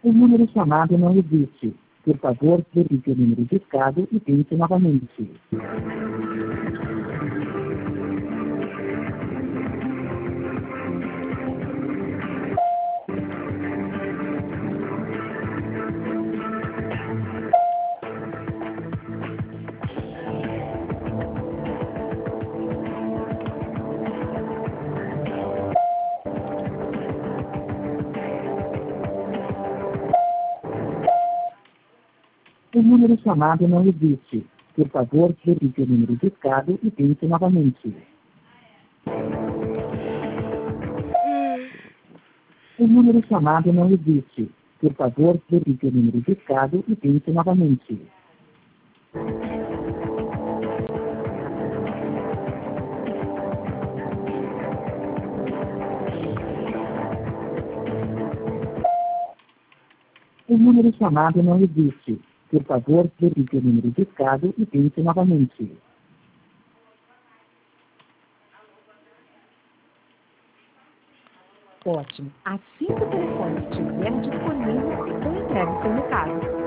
O número chamado não existe. Por favor, verifique o número discado e tente novamente. O número chamado não existe. Por favor, verifique o número discado e tente novamente. O número chamado não existe. Por favor, verifique o número discado e tente novamente. O número chamado não existe. Por favor, verifique o número discado e tente novamente. Ótimo. Assim que o telefone estiver disponível, eu entrego seu recado.